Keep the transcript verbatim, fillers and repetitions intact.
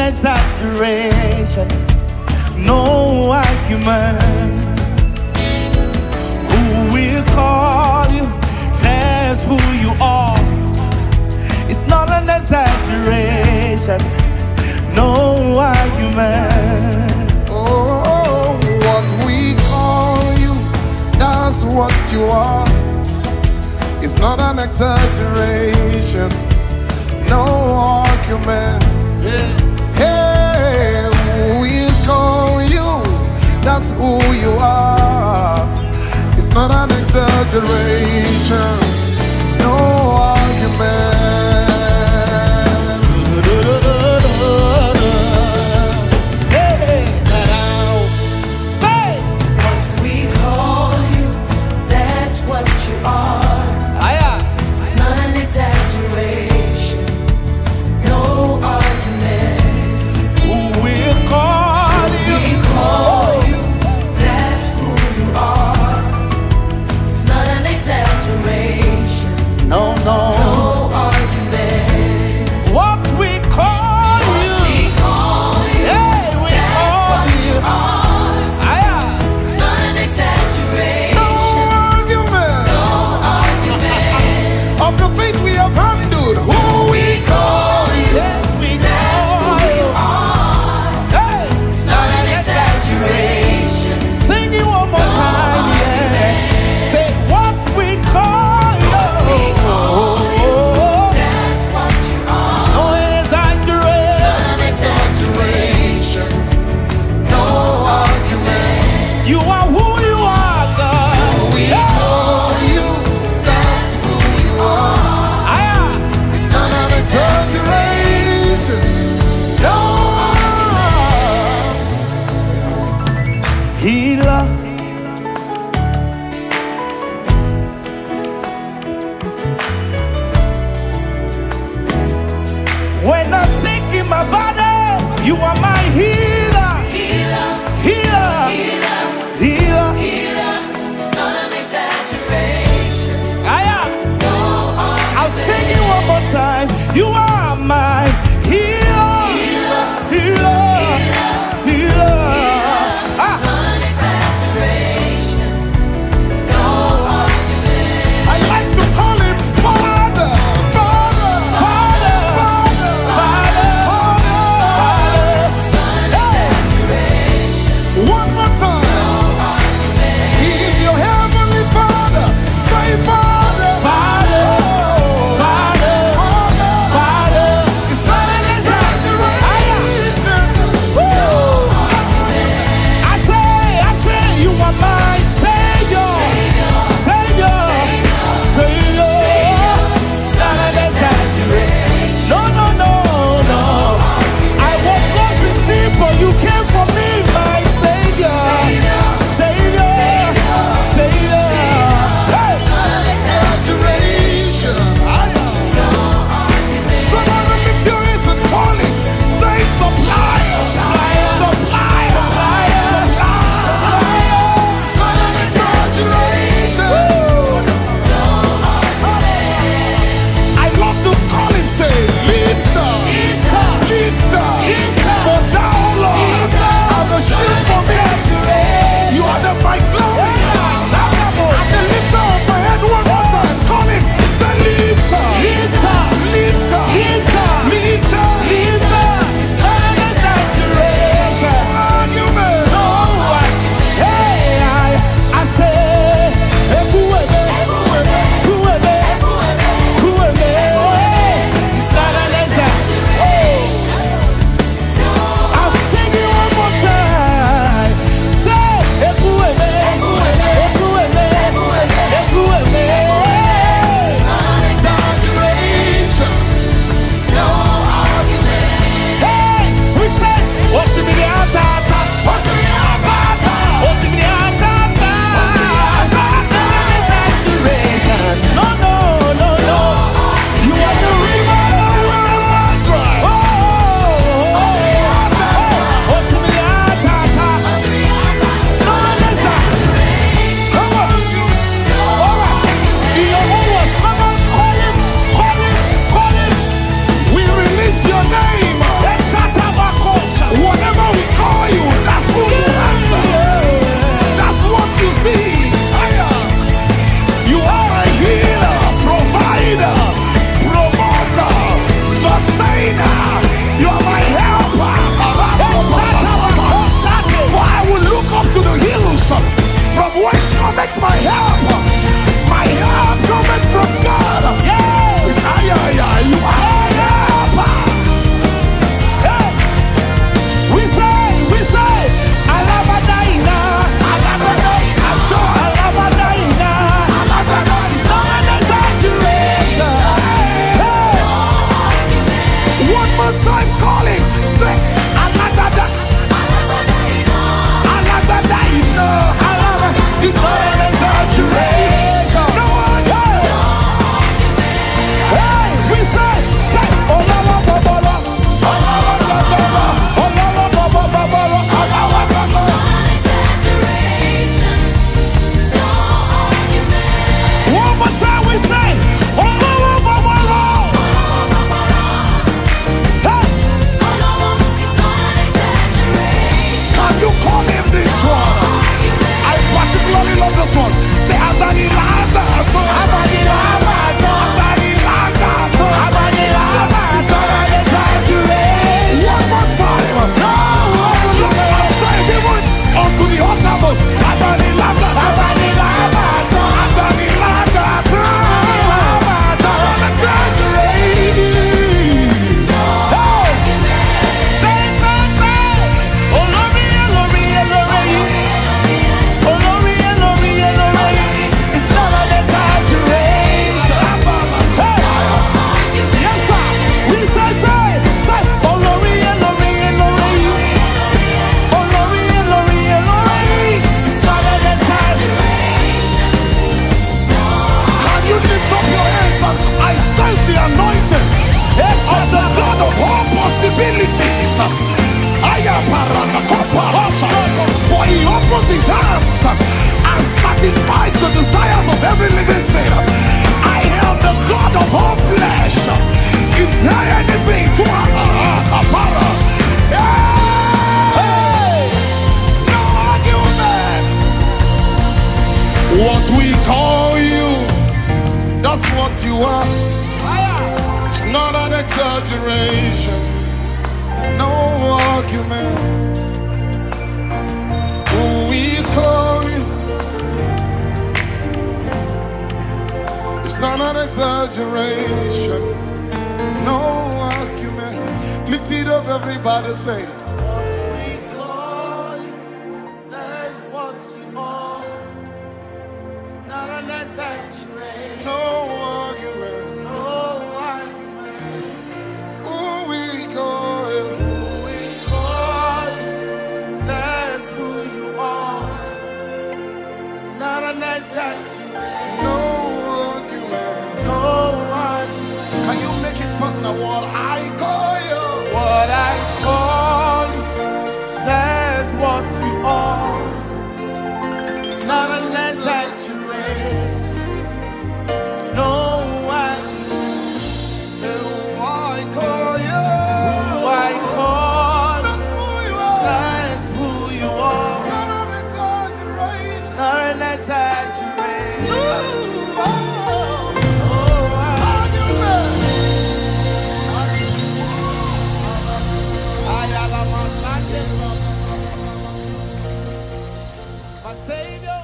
exaggeration, no argument. Who will call you? That's who you are. It's not an exaggeration, no argument. Oh, what we call you, that's what you are. It's not an exaggeration, no argument. Yeah. Hey, who we call you, that's who you are. It's not an exaggeration, no argument. No, no, no argument. What we call what you, we call you, yeah, we that's call what you. You are. Ah, it's not an exaggeration. No argument. No argument. Of the things we have handled, who we call you, yes, we that's call who you. you are. Hey, it's not an exaggeration. Sing it one more no time, yeah. Say what we call. You are who you are, God. Who we yeah. call you, that's who you are. Ah. It's not an exaggeration. No. Healer. When I'm sick in my body, you are my healer. Healer. Healer. Healer. Healer. Healer. It's not an exaggeration. I am. No argument. I'll sing it one more time. You are my healer. Healer. Healer. Healer. Healer. Ah. It's not an exaggeration. No argument. I like to call him Father. Father. Father. Father. Father. Father. It's not an exaggeration. One more time. No argument. He is your heavenly Father. Say Father. Father. Father. Father. Father. call you, that's what you are. It's not an exaggeration, no argument. We call you, it's not an exaggeration, no argument. Lift it up, everybody, say. No argument. No argument. Who we call you? Who we call you? That's who you are. It's not an exaggeration. No argument. No argument. Can you make it personal? What I call you? What I call you? That's what you are. It's not an exaggeration. My Savior.